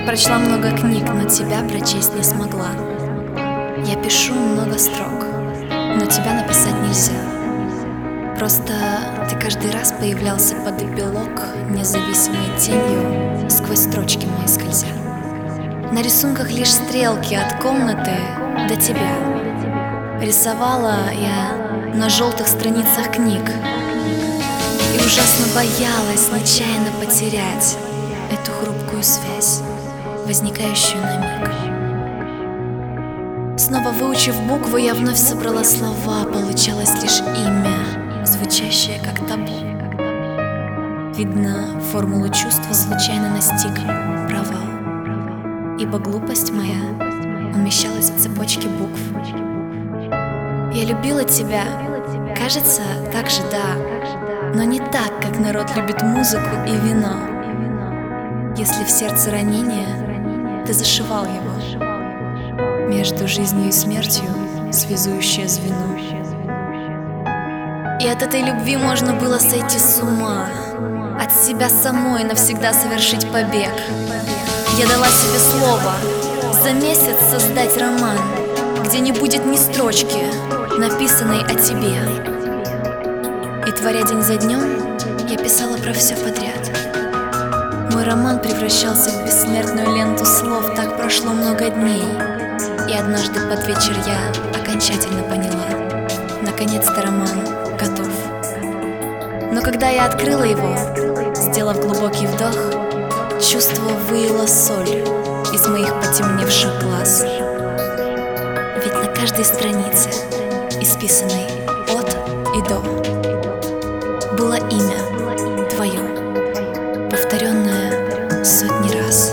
прочла много книг, но тебя прочесть не смогла. Я пишу много строк, но тебя написать нельзя. Просто ты каждый раз появлялся под эпилог, независимой тенью, сквозь строчки мои скользя. На рисунках лишь стрелки от комнаты до тебя. Рисовала я на желтых страницах книг и ужасно боялась нечаянно потерять эту хрупкую связь, возникающую на миг. Снова выучив буквы, я вновь собрала слова. Получалось лишь имя, звучащее как табу. Видно, формулу чувства случайно настиг провал, ибо глупость моя умещалась в цепочке букв. Я любила тебя, кажется, так же, да, но не так, как народ любит музыку и вино. Если в сердце ранение, ты зашивал его между жизнью и смертью, связующее звено. И от этой любви можно было сойти с ума, от себя самой навсегда совершить побег. Я дала себе слово за месяц создать роман, где не будет ни строчки, написанной о тебе. И творя день за днем, я писала про все подряд. Мой роман превращался в бессмертную ленту слов. Так прошло много дней, и однажды под вечер я окончательно поняла: наконец-то роман готов. Но когда я открыла его, сделав глубокий вдох, чувство выяло соль из моих потемневших глаз. Ведь на каждой странице, исписанной от и до, было имя твое, повторенное сотни раз.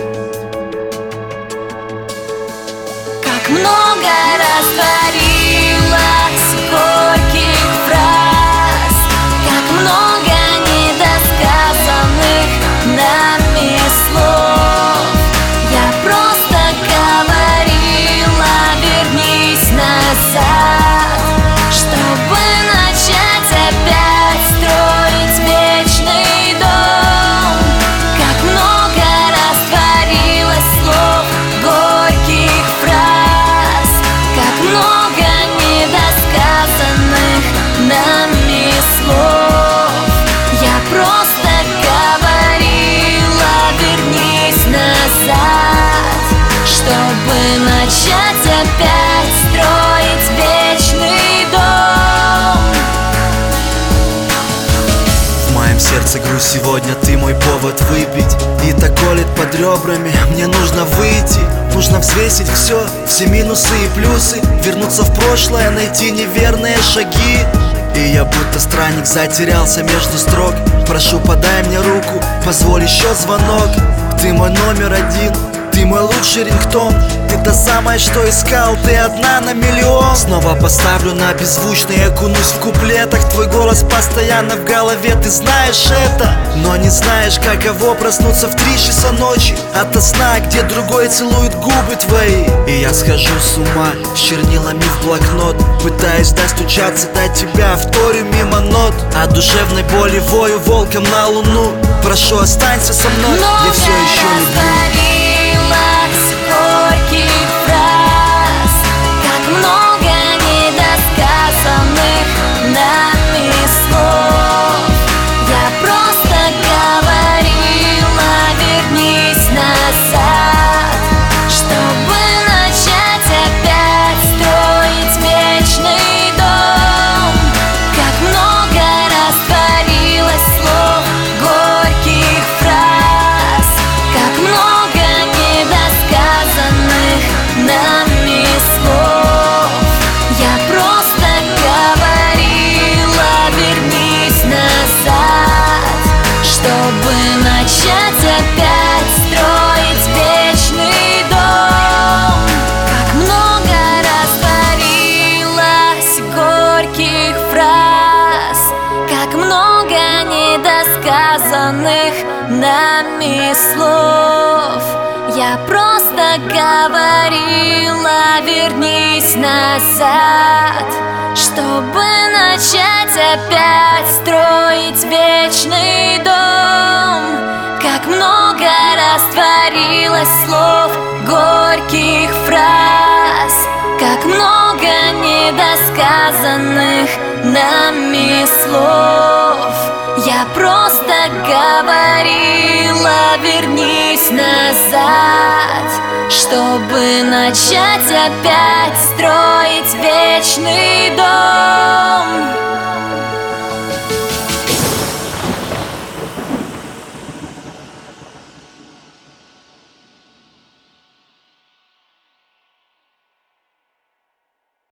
Как много растворилось горьких фраз, как много недосказанных нами слов. Я просто говорила: вернись назад, чтобы начать опять строить вечный дом. Как много растворилось слов, горьких фраз, как много недосказанных нами слов. Я просто говорила: вернись назад, чтобы начать опять строить вечный дом. В моем сердце грусть сегодня, ты мой повод выпить. И так колет под ребрами, мне нужно выйти. Нужно взвесить все минусы и плюсы, вернуться в прошлое, найти неверные шаги. И я будто странник затерялся между строк. Прошу, подай мне руку, позволь еще звонок. Ты мой номер один, ты мой лучший рингтон. Ты та самая, что искал, ты одна на миллион. Снова поставлю на беззвучный, окунусь в куплетах. Твой голос постоянно в голове, ты знаешь это. Но не знаешь, каково проснуться в 3 часа ночи ото сна, где другой целует губы твои. И я схожу с ума с чернилами в блокнот, пытаясь достучаться до тебя, вторю мимо нот. От душевной боли вою волком на луну. Прошу, останься со мной, я все еще люблю. Горьких фраз, как много недосказанных нами слов. Я просто говорила: вернись назад, чтобы начать опять строить вечный дом. Как много растворилось слов, горьких фраз, как много недосказанных нами слов. Я просто говорила: вернись назад, чтобы начать опять строить вечный дом. Как много растворилось горьких фраз, как много недосказанных нами слов. Я просто говорила: вернись назад, чтобы начать опять строить вечный дом. Как много растворилось слов, горьких фраз, как много недосказанных нами слов. Я просто говорила: вернись назад, чтобы начать опять строить вечный дом.